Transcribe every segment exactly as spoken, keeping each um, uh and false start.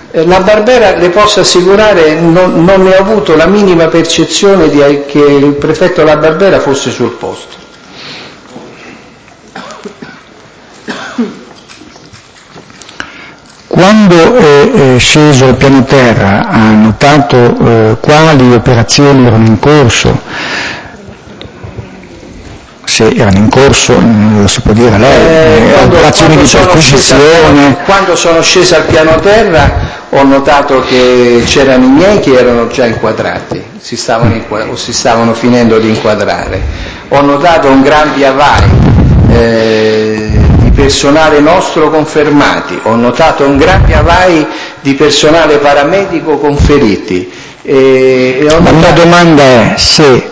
La Barbera, le posso assicurare, non, non ne ho avuto la minima percezione di che il prefetto La Barbera fosse sul posto. Quando è, è sceso al piano terra ha notato eh, quali operazioni erano in corso? Se erano in corso, lo si può dire lei, eh, quando, operazioni quando di perquisizione. Quando sono scesa al piano terra ho notato che c'erano i miei che erano già inquadrati, si stavano inquadra- o si stavano finendo di inquadrare. Ho notato un gran via vai eh, di personale nostro confermati, ho notato un gran via vai di personale paramedico con feriti. E, e ho notato... La mia domanda è se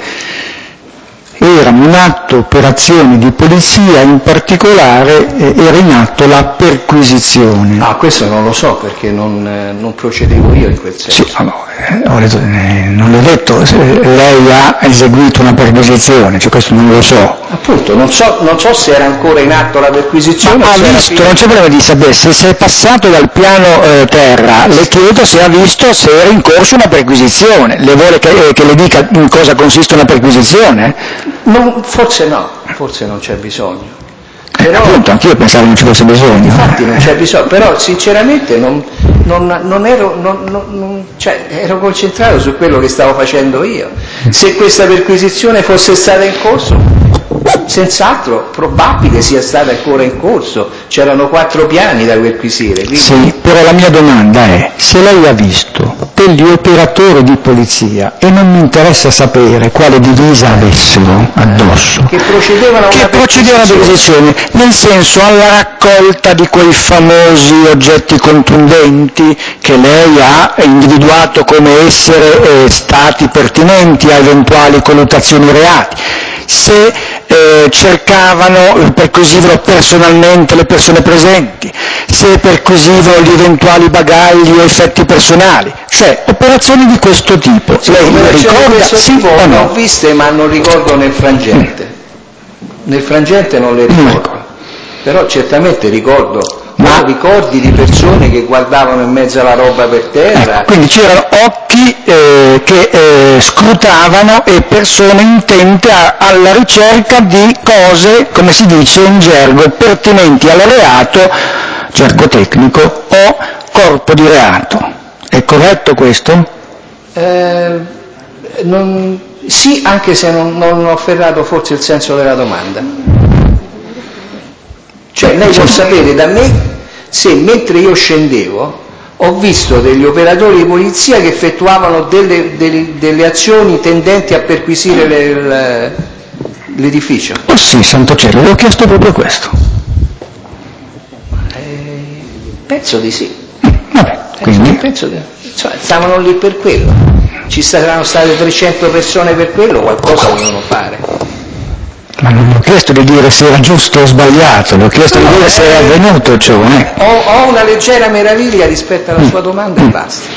erano in atto operazioni di polizia, in particolare eh, era in atto la perquisizione. Ah, questo non lo so perché non, eh, non procedevo io in quel senso. Sì, allora, eh, ho detto, eh, non l'ho detto, se lei ha eseguito una perquisizione, cioè questo non lo so. Appunto, non so, non so se era ancora in atto la perquisizione. Ma o ha se visto, era non c'è problema di sapere, se si è passato dal piano eh, terra, le chiedo se ha visto se era in corso una perquisizione, le vuole che, eh, che le dica in cosa consiste una perquisizione? Non, forse no, forse non c'è bisogno. Però, eh, appunto, anch'io pensavo non ci fosse bisogno. Infatti non c'è bisogno, però sinceramente non, non, non ero, non, non, cioè, ero concentrato su quello che stavo facendo io. Se questa perquisizione fosse stata in corso, senz'altro probabile sia stata ancora in corso, c'erano quattro piani da perquisire. Quindi... Sì, però la mia domanda è, se lei ha visto degli operatori di polizia, e non mi interessa sapere quale divisa avessero addosso, che procedevano che a una procedevano perquisizione, nel senso alla raccolta di quei famosi oggetti contundenti che lei ha individuato come essere eh, stati pertinenti a eventuali colluttazioni reati, se eh, cercavano, perquisivano personalmente le persone presenti, se perquisivano gli eventuali bagagli o effetti personali, cioè operazioni di questo tipo. Sì, lei le ricorda? Sì tipo, o no? Le ho viste ma non ricordo nel frangente. Nel frangente non le ricordo, mm. però certamente ricordo ma ricordi di persone che guardavano in mezzo alla roba per terra. Ecco, quindi c'erano occhi eh, che eh, scrutavano e persone intente a, alla ricerca di cose, come si dice in gergo, pertinenti al reato, gergo tecnico, o corpo di reato. È corretto questo? Eh, non, sì, anche se non, non ho afferrato forse il senso della domanda. Cioè lei può sapere da me se mentre io scendevo ho visto degli operatori di polizia che effettuavano delle, delle, delle azioni tendenti a perquisire le, le, l'edificio. Oh sì, santo cielo, le ho chiesto proprio questo. Eh, penso di sì. Vabbè, quindi... Penso che cioè, stavano lì per quello. Ci saranno state trecento persone per quello, qualcosa dovevano fare. Ma non ho chiesto di dire se era giusto o sbagliato, le ho chiesto no, di dire eh, se è avvenuto ciò. Eh. Ho, ho una leggera meraviglia rispetto alla sua domanda mm. e basta.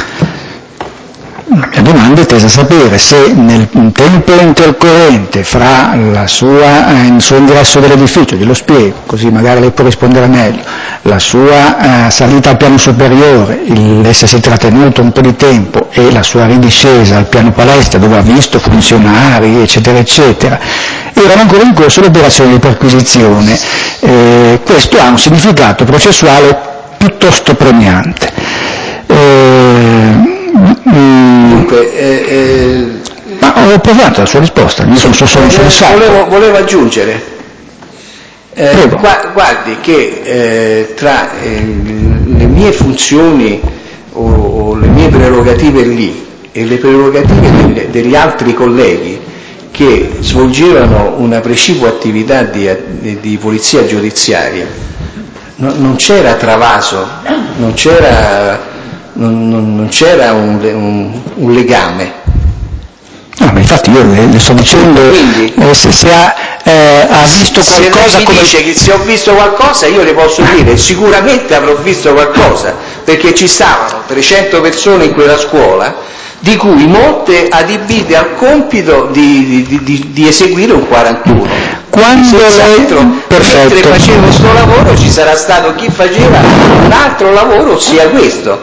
La mia domanda è tesa a sapere se nel tempo intercorrente fra la sua, eh, il suo ingresso dell'edificio, glielo spiego, così magari lei può rispondere meglio, la sua eh, salita al piano superiore, l'essersi trattenuto un po' di tempo e la sua ridiscesa al piano palestra dove ha visto funzionari, eccetera, eccetera, erano ancora in corso le operazioni di perquisizione. Eh, questo ha un significato processuale piuttosto premiante. Eh, Dunque, eh, eh, ma ho provato la sua risposta, mi sono, sono eh, soddisfatto. Volevo, volevo aggiungere, eh, gu- guardi che eh, tra eh, le mie funzioni o, o le mie prerogative lì e le prerogative degli, degli altri colleghi che svolgevano una precipua attività di, di polizia giudiziaria, no, non c'era travaso, non c'era... Non, non, non c'era un, un, un legame. No, ma infatti io le, le sto dicendo quindi, eh, se, se ha, eh, ha visto se qualcosa. Se lei mi come... dice che se ho visto qualcosa, io le posso dire sicuramente avrò visto qualcosa, perché ci stavano trecento persone in quella scuola, di cui molte adibite al compito di, di, di, di eseguire un quarantuno. Quando lei... Mentre facevo questo lavoro ci sarà stato chi faceva un altro lavoro, ossia questo.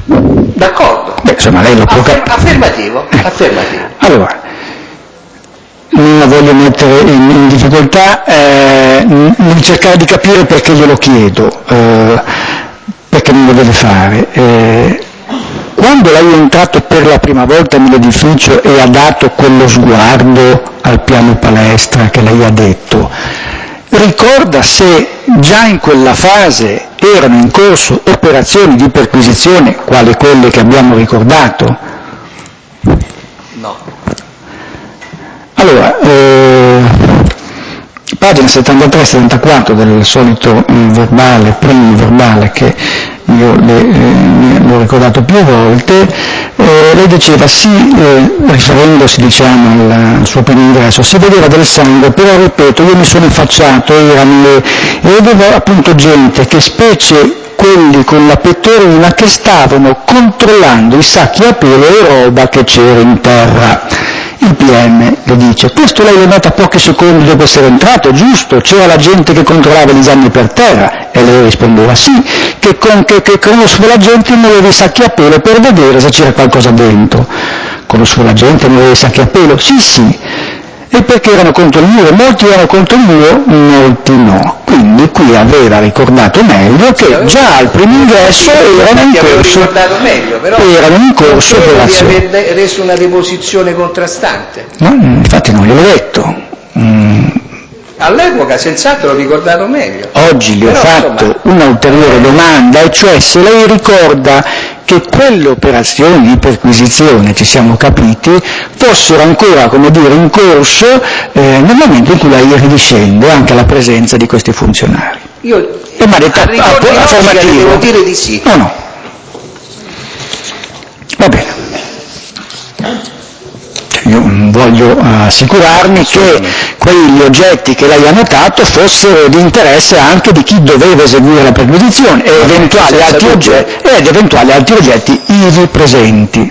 D'accordo. Beh, insomma, lei lo può Affer- capire. affermativo, Eh. affermativo. Allora, non la voglio mettere in, in difficoltà eh, nel cercare di capire perché glielo chiedo, eh, perché non lo deve fare. Eh, quando lei è entrato per la prima volta nell'edificio e ha dato quello sguardo al piano palestra che lei ha detto, ricorda se già in quella fase erano in corso operazioni di perquisizione, quali quelle che abbiamo ricordato? No. Allora, eh, pagina settantatré settantaquattro del solito eh, verbale, primo verbale che io le, eh, l'ho ricordato più volte, eh, lei diceva sì, eh, riferendosi diciamo al, al suo primo ingresso, si vedeva del sangue, però ripeto, io mi sono affacciato, erano le, e vedevo appunto gente che specie quelli con la pettorina che stavano controllando i sacchi a pelo e roba che c'era in terra. Il P M le dice, questo lei lo nota pochi secondi dopo essere entrato, giusto? C'era la gente che controllava gli esami per terra? E lei rispondeva sì, che, con, che, che conosco la gente e muoveva i sacchi a pelo per vedere se c'era qualcosa dentro. Conosco la gente e muoveva i sacchi a pelo? Sì, sì. E perché erano contro il muro? Molti erano contro il muro, molti no. Quindi qui aveva ricordato meglio che sì, già al primo ingresso erano in corso, meglio, però erano in corso operazioni. Di aver reso una deposizione contrastante. No, infatti non gliel'ho detto. Mm. All'epoca senz'altro l'ho ricordato meglio. Oggi le ho fatto insomma, un'ulteriore domanda, e cioè se lei ricorda che quelle operazioni di perquisizione, ci siamo capiti, fossero ancora, come dire, in corso eh, nel momento in cui lei ridiscende anche alla presenza di questi funzionari. Io e mi ha detto affermativo. Devo dire di sì. No, no. Va bene. Io voglio assicurarmi che quegli oggetti che lei ha notato fossero di interesse anche di chi doveva eseguire la perquisizione ed eventuali altri oggetti, ed eventuali altri oggetti ivi presenti.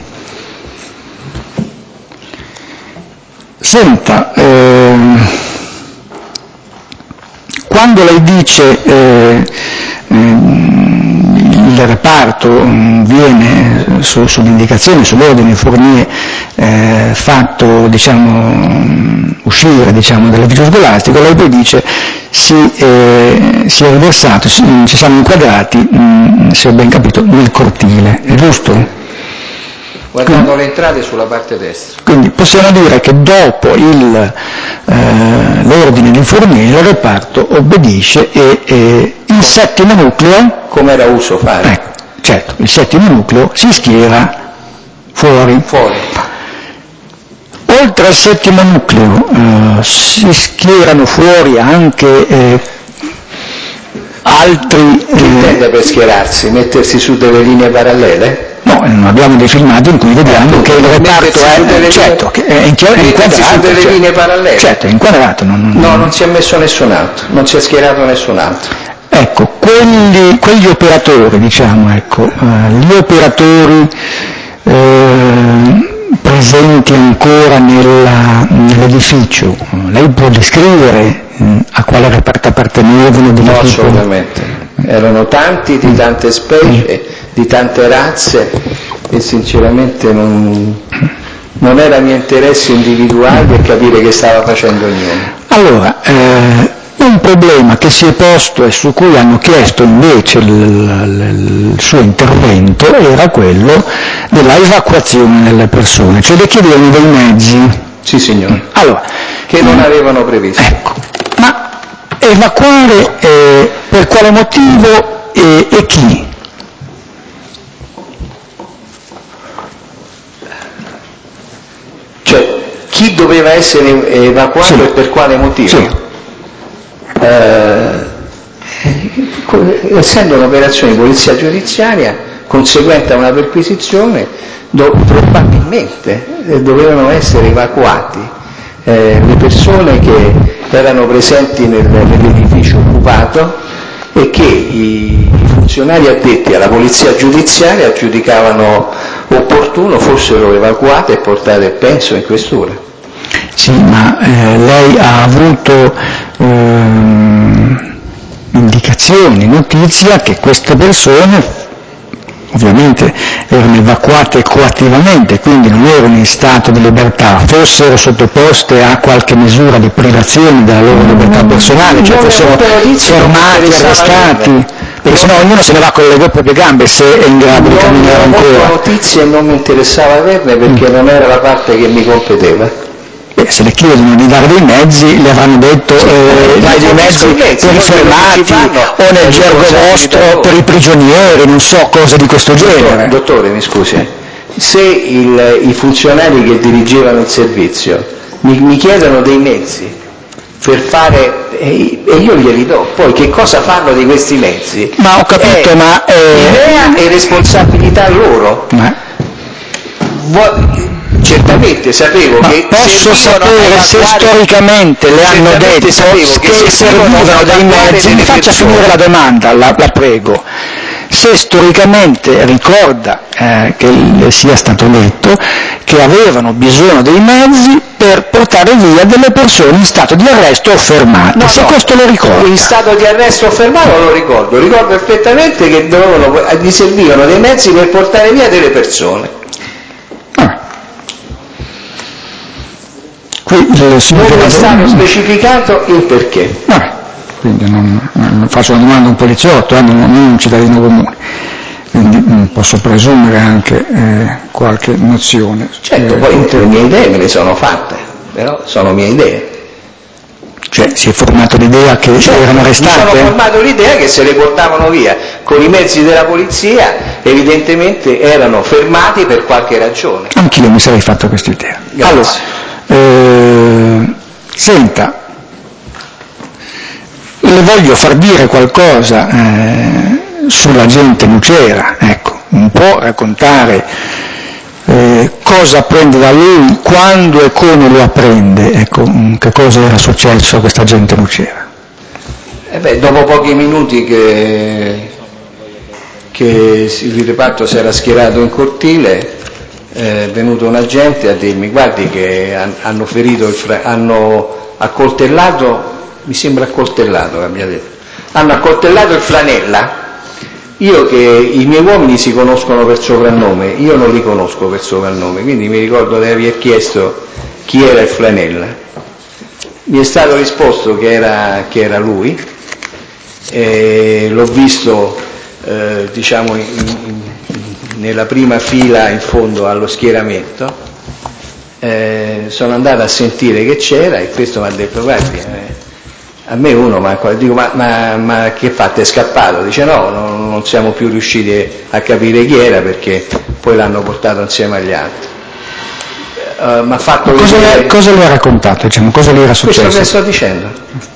Senta, ehm, quando lei dice eh, il reparto viene su, sull'indicazione, sull'ordine Fournier eh, fatto diciamo, uscire diciamo, dall'edificio scolastico, lei poi dice si, eh, si è riversato, si, ci siamo inquadrati, mh, se ho ben capito, nel cortile, è giusto? Guardando quindi, le entrate sulla parte destra. Quindi possiamo dire che dopo il, eh, l'ordine di Fournier il reparto obbedisce e, e il settimo nucleo, come era uso fare, ecco, certo, il settimo nucleo si schiera fuori. fuori. Oltre al settimo nucleo eh, si schierano fuori anche eh, altri... Che intende per schierarsi? Mettersi su delle linee parallele? No, non abbiamo dei filmati in cui vediamo eh, che il reparto è, certo, che è inquadrato, su delle cioè, linee parallele. Certo, è inquadrato. Non, non, no, non si è messo nessun altro, non si è schierato nessun altro. Ecco, quelli, quegli operatori, diciamo, ecco, eh, gli operatori eh, presenti ancora nella, nell'edificio, lei può descrivere eh, a quale reparto appartenevano? No, assolutamente. Erano tanti, di tante specie, di tante razze, e sinceramente non, non era mio interesse individuare e capire che stava facendo ognuno. Allora, eh, un problema che si è posto e su cui hanno chiesto invece il, il, il suo intervento era quello della evacuazione delle persone, cioè le chiedevano dei mezzi. Sì, signore. Allora, che non avevano previsto. Ecco, ma evacuare eh, per quale motivo e, e chi? Cioè, chi doveva essere evacuato sì. e per quale motivo? Sì. Eh, essendo un'operazione di polizia giudiziaria conseguente a una perquisizione, do, probabilmente eh, dovevano essere evacuati eh, le persone che erano presenti nel, nell'edificio occupato e che i, i funzionari addetti alla polizia giudiziaria giudicavano opportuno fossero evacuate e portate, penso, in questura. Sì, ma eh, lei ha avuto ehm, indicazioni, notizia che queste persone ovviamente erano evacuate coattivamente, quindi non erano in stato di libertà, fossero sottoposte a qualche misura di privazione della loro libertà personale, cioè fossero fermati, arrestati, perché sennò ognuno se ne va con le proprie gambe se è in grado di camminare ancora. Non ho notizie e non mi interessava averne perché mm. non era la parte che mi competeva. Beh, se le chiedono di dare dei mezzi, le avranno detto sì, eh, dai dei mezzi, mezzi per i fermati o nel gergo vostro per i prigionieri, non so, cose di questo dottore, genere. Dottore, mi scusi, se il, i funzionari che dirigevano il servizio mi, mi chiedono dei mezzi per fare, e, e io glieli do, poi che cosa fanno di questi mezzi? Ma ho capito, è ma... Eh... idea e responsabilità loro. Ma... Certamente sapevo ma che posso sapere se storicamente le hanno detto che, che servivano dei mezzi. Mi faccia finire la domanda, la, la prego. Se storicamente ricorda eh, che le sia stato detto che avevano bisogno dei mezzi per portare via delle persone in stato di arresto o fermate, no, se no, questo lo ricorda. In stato di arresto o fermato lo ricordo, ricordo perfettamente che dovevano, gli servivano dei mezzi per portare via delle persone. Qui il signor non è stato specificato il perché. Vabbè, quindi non, non faccio una domanda a un poliziotto, eh, non, non un cittadino comune, quindi mh, posso presumere anche eh, qualche nozione. Certo, eh, poi le mie idee me le sono fatte, però sono mie idee. Cioè si è formato l'idea che certo, erano restate? Mi sono formato l'idea che se le portavano via con i mezzi della polizia, evidentemente erano fermati per qualche ragione. Anch'io mi sarei fatto questa idea. Grazie. Allora, Eh, senta, le voglio far dire qualcosa eh, sull'agente Nucera, ecco, un po' raccontare eh, cosa apprende da lui, quando e come lo apprende, ecco, che cosa era successo a questa agente Nucera. Eh beh, dopo pochi minuti che, che il reparto si era schierato in cortile, è venuto un agente a dirmi guardi che hanno ferito, il fra- hanno accoltellato, mi sembra accoltellato che abbia detto, hanno accoltellato il Flanella. Io che i miei uomini si conoscono per soprannome, io non li conosco per soprannome, quindi mi ricordo di aver chiesto chi era il Flanella. Mi è stato risposto che era, che era lui, e l'ho visto eh, diciamo in, in nella prima fila in fondo allo schieramento, eh, sono andato a sentire che c'era e questo mi ha detto guardi, eh, a me uno ma dico ma, ma, ma che fate, è scappato? Dice no, non, non siamo più riusciti a capire chi era perché poi l'hanno portato insieme agli altri. Uh, m'ha fatto cosa, vedere... le, cosa le ha raccontato, diciamo, cosa le era successo? Questo che sto dicendo.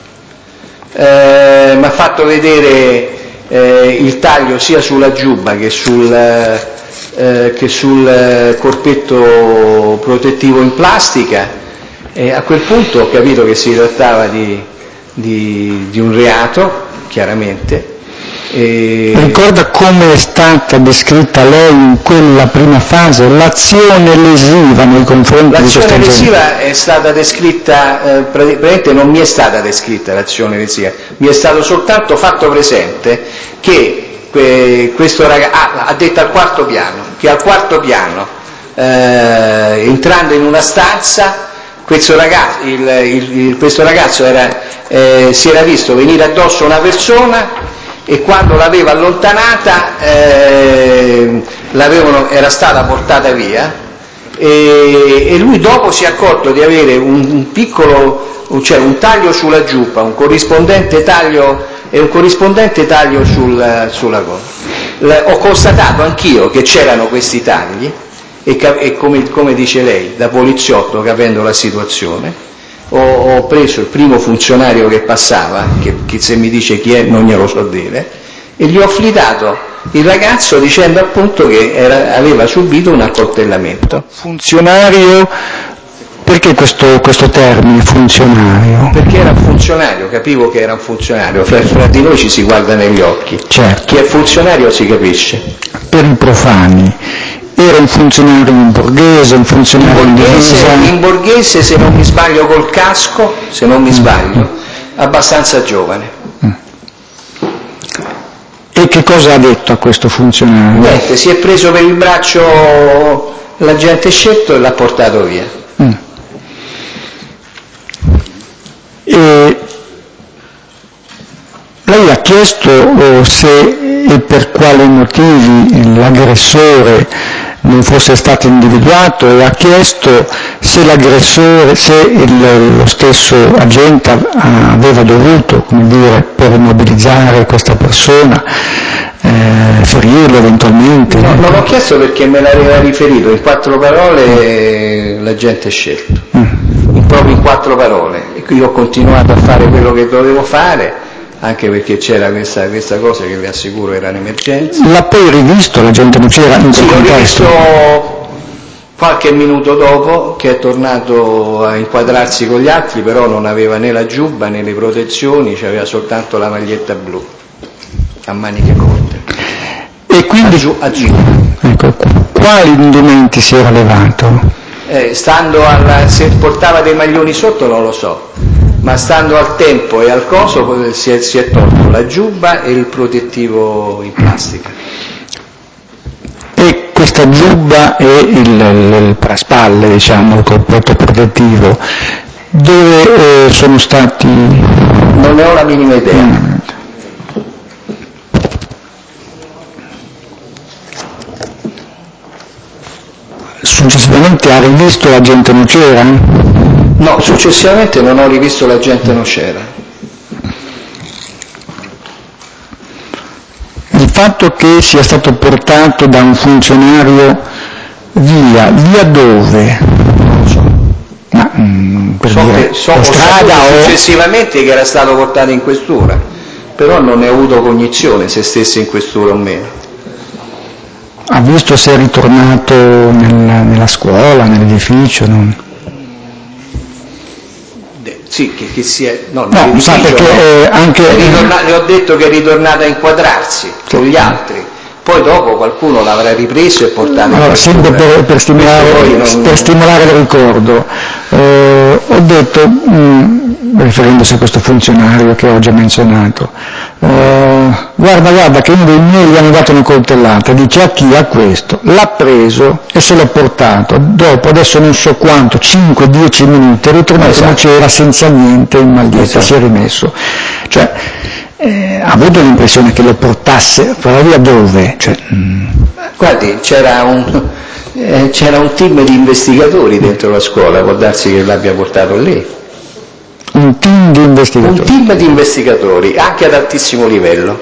Eh, mi ha fatto vedere eh, il taglio sia sulla giubba che sul, eh, che sul corpetto protettivo in plastica, e a quel punto ho capito che si trattava di, di, di un reato, chiaramente. E... Ricorda come è stata descritta lei in quella prima fase, l'azione lesiva nei confronti l'azione di questa gente? L'azione lesiva è stata descritta, eh, praticamente non mi è stata descritta l'azione lesiva, mi è stato soltanto fatto presente che que, questo ragazzo, ah, ha detto al quarto piano, che al quarto piano, eh, entrando in una stanza, questo ragazzo, il, il, il, questo ragazzo era, eh, si era visto venire addosso una persona e quando l'aveva allontanata eh, l'avevano, era stata portata via e, e lui dopo si è accorto di avere un, un piccolo, cioè un taglio sulla giubba, un corrispondente taglio e un corrispondente taglio sul, sulla gola. Ho constatato anch'io che c'erano questi tagli e, e come, come dice lei, da poliziotto, capendo la situazione, Ho, ho preso il primo funzionario che passava, che, che se mi dice chi è non glielo so dire, e gli ho flidato il ragazzo dicendo appunto che era, aveva subito un accoltellamento. Funzionario, perché questo, questo termine funzionario? Perché era un funzionario, capivo che era un funzionario, fra, fra di noi ci si guarda negli occhi, certo. Chi è funzionario si capisce. Per i profani. Era un funzionario in borghese, un funzionario in borghese, in borghese, se non mi sbaglio col casco, se non mi sbaglio, mm. abbastanza giovane. Mm. E che cosa ha detto a questo funzionario? Niente, si è preso per il braccio l'agente Scelto e l'ha portato via. Mm. E lei ha chiesto oh, se e per quali motivi l'aggressore non fosse stato individuato, e ha chiesto se l'aggressore, se il, lo stesso agente aveva dovuto, come dire, per immobilizzare questa persona, eh, ferirlo eventualmente. No, non l'ho chiesto perché me l'aveva riferito in quattro parole l'agente Scelto, mm. proprio in quattro parole, e quindi ho continuato a fare quello che dovevo fare, anche perché c'era questa, questa cosa che vi assicuro era un'emergenza. L'ha poi rivisto l'agente Nucera in sì, quel contesto? L'ho rivisto qualche minuto dopo, che è tornato a inquadrarsi con gli altri, però non aveva né la giubba né le protezioni, aveva soltanto la maglietta blu a maniche corte. E quindi a giù, a giù. Ecco, quali indumenti si era levato? Eh, stando alla, se portava dei maglioni sotto non lo so, ma stando al tempo e al coso si è, si è tolto la giubba e il protettivo in plastica. E questa giubba e il, il, il paraspalle, diciamo, il corpetto protettivo, dove eh, sono stati? Non ne ho la minima idea. Mm. Successivamente ha rivisto l'agente Nucera? No, successivamente non ho rivisto l'agente Nucera. Il fatto che sia stato portato da un funzionario via, via dove? Non lo so. Ma, mm, per so dire, che so, ho strada saputo o... successivamente che era stato portato in questura, però non ne ho avuto cognizione se stesse in questura o meno. Ha visto se è ritornato nella, nella scuola, nell'edificio? Non... Sì, che, che si è... No, no sa perché no. Eh, anche... Ritorna... Le ho detto che è ritornato a inquadrarsi sì. con gli altri, poi dopo qualcuno l'avrà ripreso e portato allora, in sempre per, per, stimolare, non... per stimolare il ricordo, eh, ho detto, mh, riferendosi a questo funzionario che ho già menzionato, eh, guarda, guarda che uno dei miei gli hanno dato una coltellata, dice a chi? A questo, l'ha preso e se l'ha portato, dopo adesso non so quanto, cinque dieci minuti, è ritornato esatto. C'era senza niente in maglietta, esatto. Si è rimesso, cioè eh, ha avuto l'impressione che lo portasse, però via dove? Cioè, mm. Guardi, c'era un, eh, c'era un team di investigatori dentro la scuola, può darsi che l'abbia portato lì. Un team di investigatori? Un team di investigatori, anche ad altissimo livello.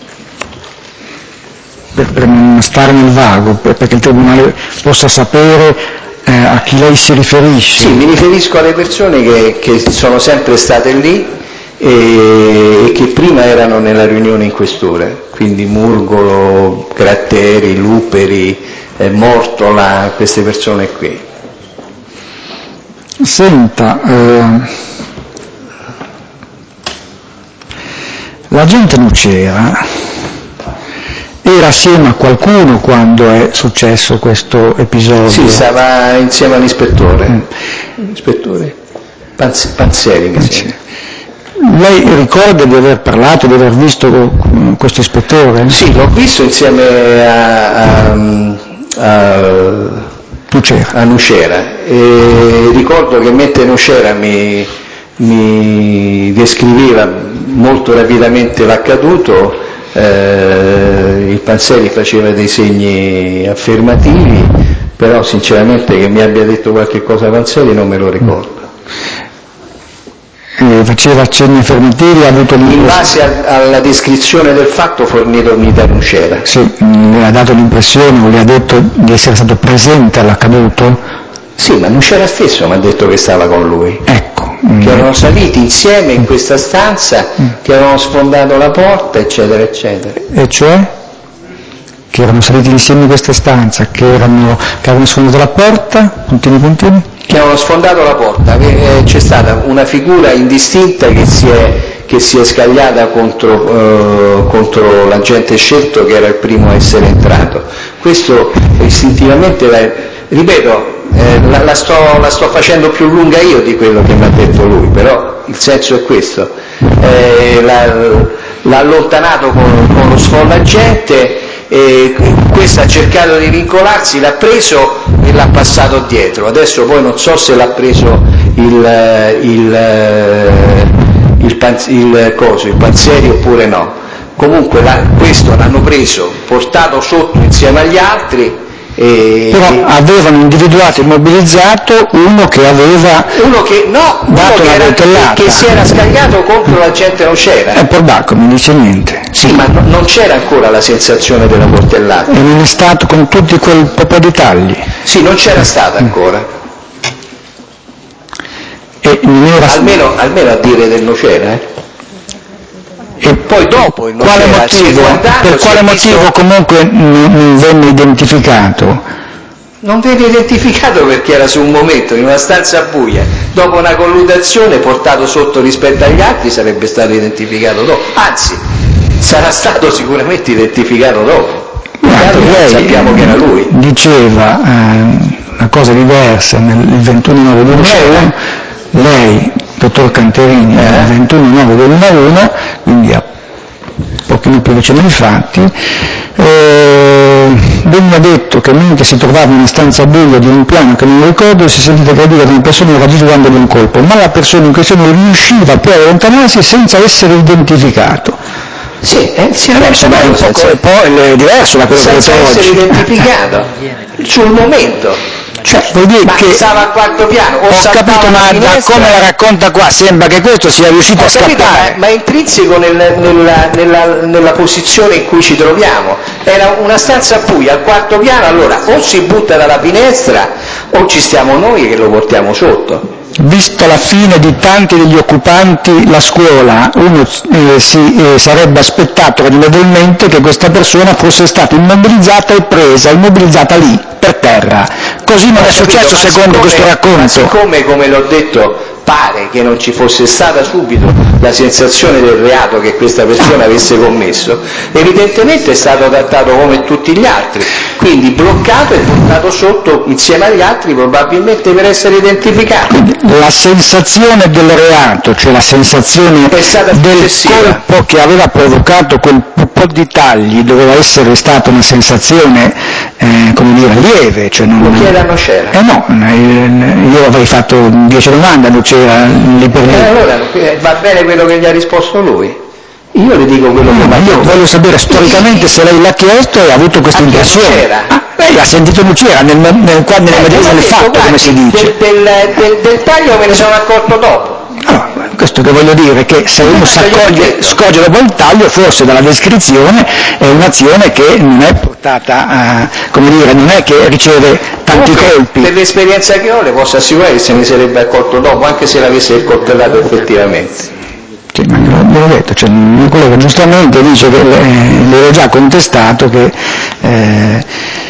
Per, per non stare nel vago, per, perché il Tribunale possa sapere eh, a chi lei si riferisce. Sì, mi riferisco alle persone che, che sono sempre state lì e, e che prima erano nella riunione in questura, quindi Murgolo, Gratteri, Luperi, eh, Mortola, queste persone qui. Senta, eh, l'agente Nucera era assieme a qualcuno quando è successo questo episodio? Sì, stava insieme all'ispettore, mm. ispettore Panz- Panzeri mi sembra. Lei ricorda di aver parlato, di aver visto questo ispettore? Sì, l'ho visto insieme a, a, a, Nucera. a Nucera e ricordo che mentre Nucera mi, mi descriveva molto rapidamente l'accaduto, eh, il Panzeri faceva dei segni affermativi, però sinceramente che mi abbia detto qualche cosa Panzeri non me lo ricordo. Eh, faceva accenni affermativi, ha avuto in base a, alla descrizione del fatto fornitomi da Nucera. Sì, le ha dato l'impressione o le ha detto di essere stato presente all'accaduto? Sì, ma Nucera stesso mi ha detto che stava con lui. Ecco. Che mm. erano saliti insieme in questa stanza, mm. che avevano sfondato la porta, eccetera, eccetera. E cioè? Che erano saliti insieme in questa stanza, che, erano, che avevano sfondato la porta, puntini puntini? Che avevano sfondato la porta, eh, c'è stata una figura indistinta che si è, che si è scagliata contro, eh, contro l'agente Scelto che era il primo a essere entrato. Questo istintivamente ripeto, eh, la, la, sto, la sto facendo più lunga io di quello che mi ha detto lui, però il senso è questo. Eh, l'ha, l'ha allontanato con, con lo sfollagente, e questo ha cercato di vincolarsi, l'ha preso e l'ha passato dietro. Adesso poi non so se l'ha preso il, il, il, panz, il, coso, il Panzeri oppure no. Comunque la, questo l'hanno preso, portato sotto insieme agli altri. E, però e avevano individuato e immobilizzato uno che aveva uno che, no, dato uno una che, era, che, che si era scaricato contro la gente, non c'era. Eh, Porbacco non dice niente. Sì, ma no, non c'era ancora la sensazione della coltellata. E non è stato con tutti quel po' di tagli. Sì, non c'era stata ancora. E non era... almeno, almeno a dire del Nocera, eh. E poi dopo il quale Nocera, motivo, per quale motivo visto... comunque non, non venne identificato? Non venne identificato perché era su un momento, in una stanza buia, dopo una colludazione, portato sotto rispetto agli altri, sarebbe stato identificato dopo. Anzi, sarà stato sicuramente identificato dopo. Chiaro che non sappiamo che era lui. Diceva eh, una cosa diversa nel ventuno nove duemilauno, lei, dottor Canterini, eh? il ventuno nove duemilauno, quindi a pochino più vicino ai fatti, eh, veniva detto che mentre si trovava in una stanza buia di un piano che non ricordo, si sentiva gradire da una persona raggiungendo un colpo, ma la persona in questione riusciva poi a allontanarsi senza essere identificato. Sì, eh, si è senza, poi è diverso da quello senza che essere oggi. identificato sul momento. Cioè, vuol dire ma che stava al quarto piano, o ho capito, ma da come la racconta qua sembra che questo sia riuscito ho a capito, scappare. Ma, ma è intrinseco nel, nella, nella, nella posizione in cui ci troviamo. Era una stanza buia al quarto piano, allora o si butta dalla finestra o ci stiamo noi che lo portiamo sotto. Vista la fine di tanti degli occupanti la scuola, uno eh, si eh, sarebbe aspettato ragionevolmente che questa persona fosse stata immobilizzata e presa, immobilizzata lì, per terra. Così non Ho è capito, successo secondo siccome, questo racconto. Ma siccome, come l'ho detto, pare che non ci fosse stata subito la sensazione del reato che questa persona avesse commesso, evidentemente è stato trattato come tutti gli altri, quindi bloccato e portato sotto insieme agli altri, probabilmente per essere identificato. La sensazione del reato, cioè la sensazione del colpo che aveva provocato quel po' di tagli, doveva essere stata una sensazione, eh, come dire, lieve. Cioè non... Lo chiede a Nocera. Eh no, io avrei fatto dieci domande a Nocera lì per lì. Eh, allora va bene quello che gli ha risposto lui. Io le dico quello no, che ma io detto. voglio sapere storicamente se lei l'ha chiesto e ha avuto questa impressione. Ah, lei ha sentito Nocera nel, nel, nel, nel, nel medesimo del fatto, guardi, come si dice. Del, del, del, del taglio me ne sono accorto dopo. Allora, questo che voglio dire è che se uno si scorge dopo il taglio, forse dalla descrizione è un'azione che non è portata a, come dire, non è che riceve tanti Comunque, colpi. Per l'esperienza che ho le posso assicurare che se ne sarebbe accorto dopo, anche se l'avesse coltellato effettivamente. Sì, ma l'ho detto, cioè, il mio collega giustamente dice che le, le ho già contestato che eh,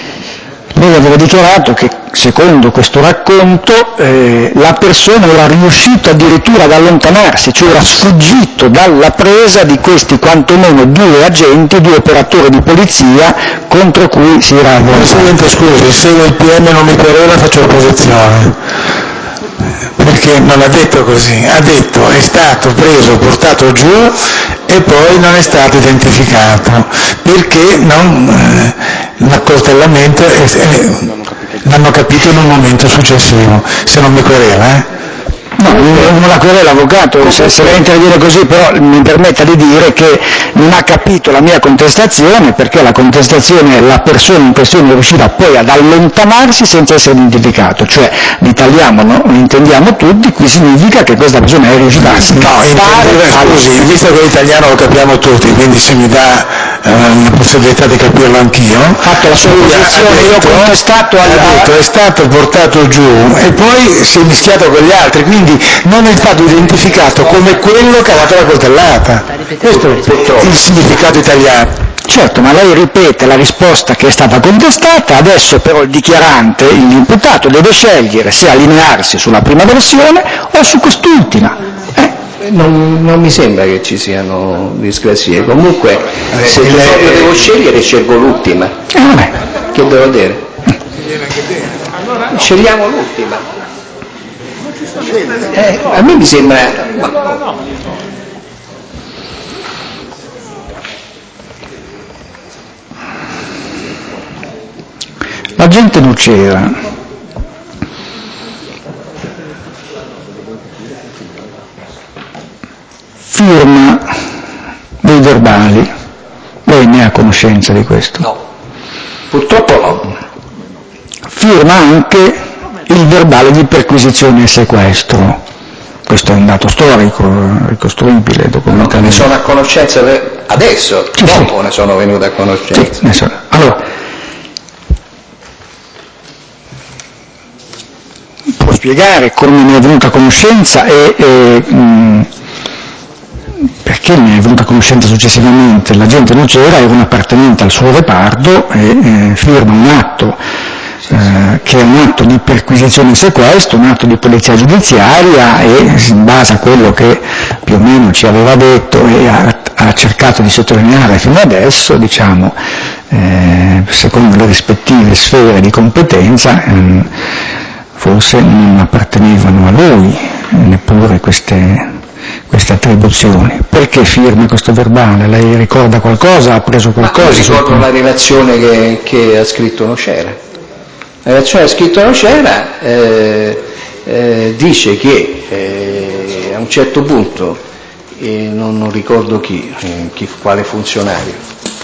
lei aveva dichiarato che secondo questo racconto eh, la persona era riuscita addirittura ad allontanarsi, cioè era sfuggito dalla presa di questi quantomeno due agenti, due operatori di polizia contro cui si era avvolto. Presidente, scusi, se il P M non mi querela faccio opposizione. Perché non ha detto così, ha detto è stato preso, portato giù e poi non è stato identificato, perché non, eh, l'accoltellamento è, è, l'hanno capito in un momento successivo, se non mi querela, eh? No, non la querela l'avvocato, se, se lei interviene così, però mi permetta di dire che non ha capito la mia contestazione, perché la contestazione, la persona in questione è riuscita poi ad allontanarsi senza essere identificato, cioè l'italiano no? Lo intendiamo tutti, qui significa che questa persona è riuscita a scappare. No, scusi, visto che l'italiano lo capiamo tutti, quindi se mi dà eh, la possibilità di capirlo anch'io, fatto la sua posizione, io ho contestato al... ha detto è stato portato giù e poi si è mischiato con gli altri, quindi non è stato identificato come quello che ha dato la coltellata. Questo è il significato italiano. Certo, ma lei ripete la risposta che è stata contestata, adesso però il dichiarante, l'imputato, deve scegliere se allinearsi sulla prima versione o su quest'ultima. Eh? Non, non mi sembra che ci siano discrasie, comunque se io devo scegliere scelgo l'ultima. Eh, vabbè. Che devo dire? Scegliamo l'ultima. Eh, a me mi sembra... No. L'agente Nucera firma dei verbali, lei ne ha conoscenza di questo? No, purtroppo no. Firma anche il verbale di perquisizione e sequestro, questo è un dato storico, ricostruibile, documentato. No, ne sono a conoscenza per... adesso, sì, dopo sì. ne sono venuto a conoscenza. Sì, ne sono. Allora, può spiegare come ne è venuta a conoscenza e, e mh, perché ne è venuta a conoscenza successivamente? L'agente Nucera era un appartenente al suo reparto e eh, firma un atto eh, che è un atto di perquisizione e sequestro, un atto di polizia giudiziaria, e in base a quello che più o meno ci aveva detto e ha, ha cercato di sottolineare fino adesso, diciamo, eh, secondo le rispettive sfere di competenza, ehm, forse non appartenevano a lui neppure queste, queste attribuzioni. Perché firma questo verbale? Lei ricorda qualcosa? Ha preso qualcosa? Ma io ricordo la relazione che, che ha scritto Nocera. La relazione che ha scritto Nocera eh, eh, dice che eh, a un certo punto, eh, non, non ricordo chi, eh, chi, quale funzionario,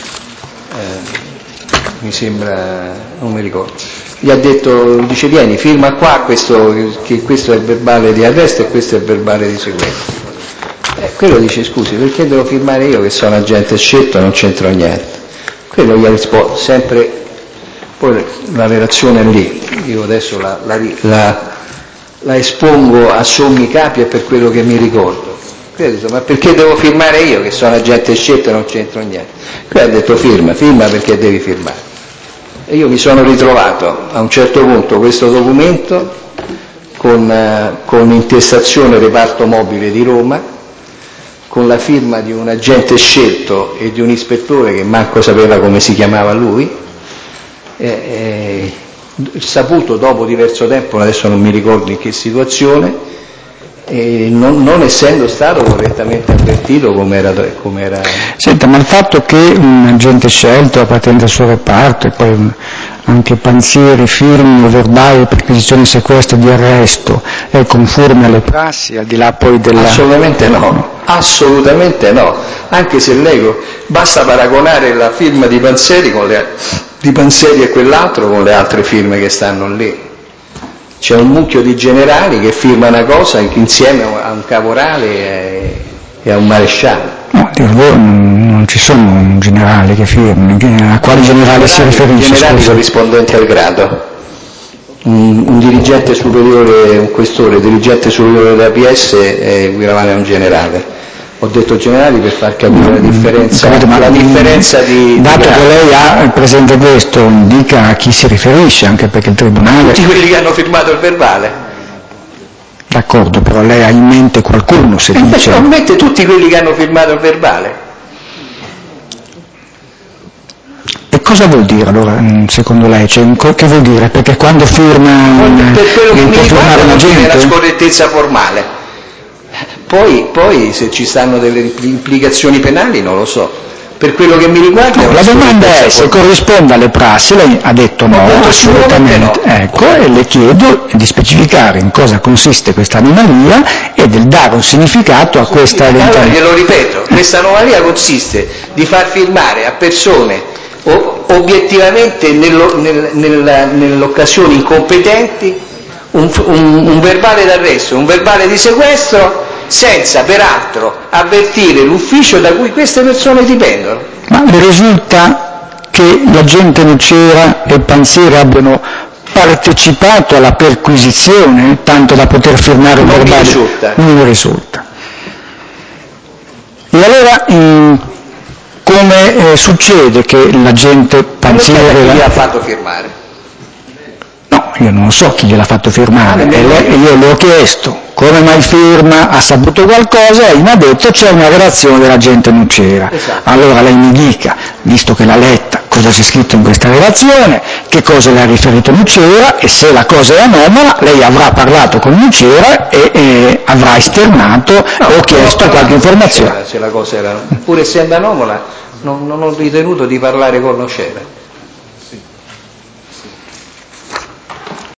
eh, mi sembra, non mi ricordo, gli ha detto, dice vieni, firma qua questo, che questo è il verbale di arresto e questo è il verbale di sequestro. Eh, quello dice scusi, perché devo firmare io che sono agente scelto e non c'entro niente? Quello gli ha risposto, sempre, poi la relazione è lì, io adesso la, la, la, la espongo a sommi capi e per quello che mi ricordo. Quello ha detto, ma perché devo firmare io che sono agente scelto e non c'entro niente? Quello ha detto firma, firma perché devi firmare. E io mi sono ritrovato a un certo punto questo documento con, eh, con intestazione reparto mobile di Roma, con la firma di un agente scelto e di un ispettore che manco sapeva come si chiamava lui, eh, eh, saputo dopo diverso tempo, adesso non mi ricordo in che situazione, e non, non essendo stato correttamente avvertito come era, come era... Senta, ma il fatto che un agente scelto appartenente al suo reparto e poi anche Panzieri firmino verbale di perquisizione e sequestro di arresto è conforme alle prassi, al di là poi della... Assolutamente no, assolutamente no, anche se leggo, basta paragonare la firma di Panzieri, con le, di Panzieri e quell'altro con le altre firme che stanno lì. C'è un mucchio di generali che firma una cosa insieme a un caporale e, e a un maresciallo. No, non ci sono generali che firmano, a quali generali si riferisce? Generali corrispondenti al grado, un, un dirigente superiore, un questore, dirigente superiore della P S e Guiravane è un generale. Ho detto generali per far capire la differenza, capito, ma la differenza di... Dato di che lei ha presente questo, indica a chi si riferisce, anche perché il Tribunale... Tutti quelli che hanno firmato il verbale. D'accordo, però lei ha in mente qualcuno, se e dice... Ho in mente tutti quelli che hanno firmato il verbale. E cosa vuol dire allora, secondo lei? Cioè, che vuol dire? Perché quando firma... Per quello che mi riguarda non c'è la scorrettezza formale. Poi, poi se ci stanno delle implicazioni penali non lo so. Per quello che mi riguarda... No, la domanda è se corrisponde alle prassi, lei ha detto no, detto assolutamente. No. Ecco, e le chiedo di specificare in cosa consiste questa anomalia e del dare un significato a sì, questa... Allora glielo ripeto, questa anomalia consiste di far firmare a persone o, obiettivamente nello, nel, nel, nell'occasione incompetenti un, un, un verbale d'arresto, un verbale di sequestro, senza peraltro avvertire l'ufficio da cui queste persone dipendono. Ma le risulta che l'agente Nucera e Panzieri abbiano partecipato alla perquisizione, tanto da poter firmare un verbale? Non mi risulta. Non mi risulta. E allora in, come eh, succede che l'agente Panzieri... Ma chi ha fatto firmare? No, io non so chi gliel'ha fatto firmare, ah, e lei, io le ho chiesto come mai firma, ha saputo qualcosa, e mi ha detto c'è una relazione dell'agente Nucera. Esatto. Allora lei mi dica, visto che l'ha letta, cosa c'è scritto in questa relazione, che cosa le ha riferito Nucera, e se la cosa è anomala lei avrà parlato con Nucera e, e avrà esternato no, o chiesto qualche informazione. Se la cosa era, pur essendo anomala, non, non ho ritenuto di parlare con Nucera.